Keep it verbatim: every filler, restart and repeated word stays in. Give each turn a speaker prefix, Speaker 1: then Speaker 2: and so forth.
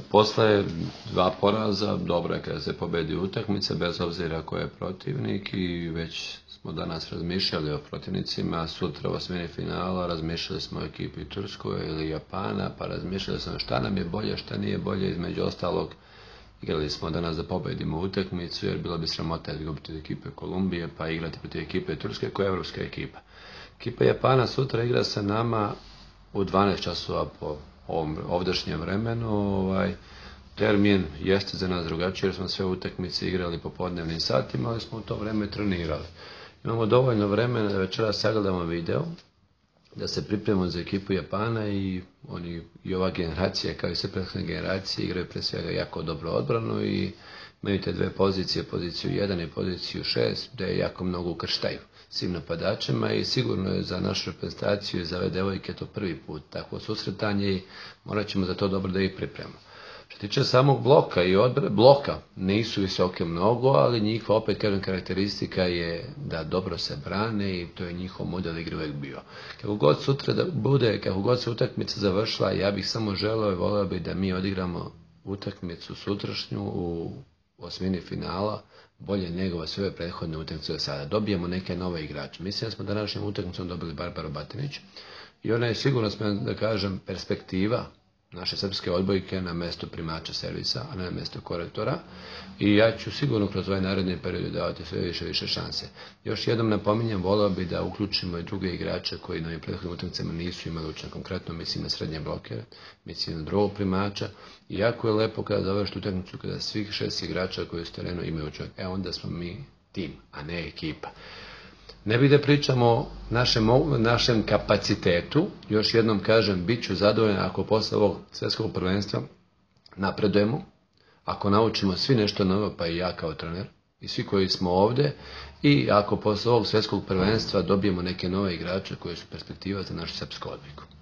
Speaker 1: posle dva poraza, dobro je kada se pobedi utakmice, bez obzira ko je protivnik, i već smo danas razmišljali o protivnicima. Sutra u osmini finala razmišljali smo o ekipi Turskoj ili Japana, pa razmišljali smo šta nam je bolje, šta nije bolje. Između ostalog, igrali smo danas da pobedimo utakmicu, jer bilo bi sramota izgubiti od ekipe Kolumbije, pa igrati protiv ekipe Turske koja je evropska ekipa. Ekipa Japana sutra igra sa nama u dvanaest časova po ovom ovdašnjem vremenu. Ovaj, termin jeste za nas drugačiji jer smo sve utakmice igrali po podnevnim satima, ali smo u to vreme trenirali. Imamo dovoljno vremena da večeras sagledamo video, da se pripremimo za ekipu Japana, i oni i ova generacija kao i sve prethodne generacije igraju pre svega jako dobro odbranu i imaju te dve pozicije, poziciju jedan i poziciju šest, gde je jako mnogo ukrštaju svim napadačima, i sigurno je za našu reprezentaciju i za ove devojke to prvi put takvo susretanje i morat ćemo za to dobro da ih pripremamo. Što tiče samog bloka i odbrane, bloka nisu visoke mnogo, ali njihova, opet kažem, karakteristika je da dobro se brane i to je njihov model igre uvek bio. Kako god sutra da bude, kako god se utakmica završila, ja bih samo želeo i voleo bih da mi odigramo utakmicu sutrašnju u osmini finala bolje nego sve ove prethodne utakmice do sada. Dobijemo neke nove igrače. Mislim da smo današnjom utakmicom dobili Barbaru Batinić i ona je sigurno, smijem da kažem, perspektiva naše srpske odbojke na mesto primača servisa, a ne na mesto korektora, i ja ću sigurno kroz ovaj naredni period davati sve više i više šanse. Još jednom napominjem, voleo bi da uključimo i druge igrače koji na ovim prethodnim utakmicama nisu imali učinka. Konkretno mislim na srednje blokere, mislim na drugog primača, i jako je lepo kada završite utakmicu kada svih šest igrača koji su terenu imaju učinak. E onda smo mi tim, a ne ekipa. Ne bih da pričamo o našem, našem kapacitetu, još jednom kažem, bit ću zadovoljan ako posle ovog svjetskog prvenstva napredujemo, ako naučimo svi nešto novo, pa i ja kao trener, i svi koji smo ovde, i ako posle ovog svjetskog prvenstva dobijemo neke nove igrače koji su perspektiva za našu srpsku odbojku.